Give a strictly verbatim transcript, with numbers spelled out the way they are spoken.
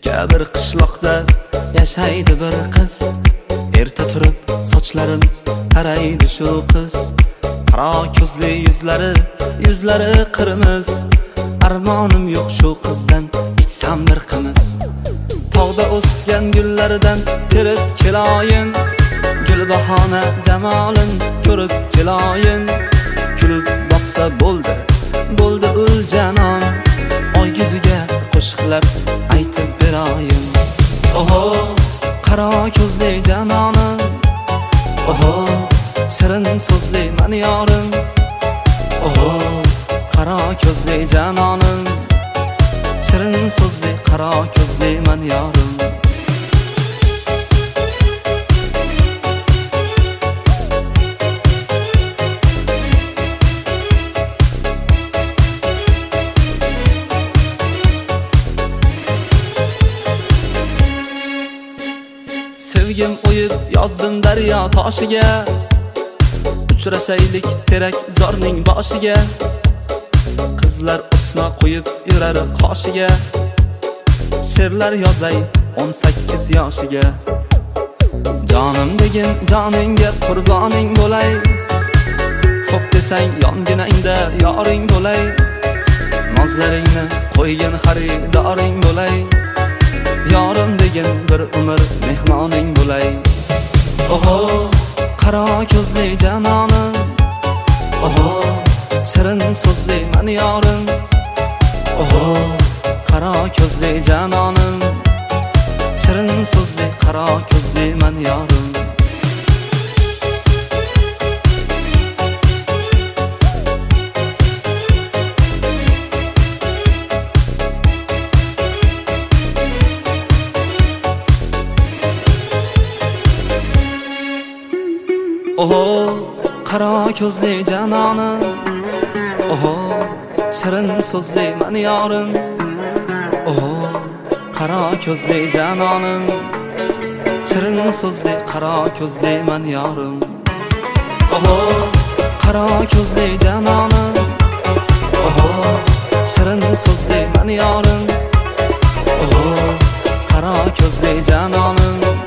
Chekka bir qishloqda yashaydi bir qiz. Erta turib sochlarim taraydi shu qiz. Qaro ko'zli yuzlari, yuzlari qirmiz. Armonim yo'q shu qizdan ichsam bir qimiz. Tog'da o'sgan gullaridan terib keloyin. Gulbahona jamolin ko'rib keloyin. Kulib boqsa bo'ldi, bo'ldi ul janon. Oy yuziga qo'shiqlar aytib beroyin. Oho, qaro ko'zli janonim. Oho, shirin so'zli men yorim. Oho, qaro ko'zli janonim. Shirin so'zli qaro ko'zli men yorim. Sevgim o'yib yozdim daryo toshiga. Uchrashaylik terak zorning boshiga. Qizlar o'sma qo'yib yurar qoshiga. She'rlar yozay o'n sakkiz yoshiga. Jonim degin joningga qurboning bo'lay. Xo'p desang yonginangda yoring bo'lay. Nozlaringni qo'ygin xaridoring bo'lay. Yorim degin bir umr mehmoning bo'lay. Oho, qaro ko'zli janonim. Oho, shirin so'zli men yorim. Oho, qaro ko'zli janonim. Shirin so'zli qaro ko'zli men yorim. Oho, qaro ko'zli janonim. Oho, shirin so'zli men yorim. Oho, qaro ko'zli janonim. Shirin so'zli qaro ko'zli men yorim. Oho, qaro ko'zli janonim. Oho, shirin so'zli men yorim. Oho, qaro ko'zli janonim.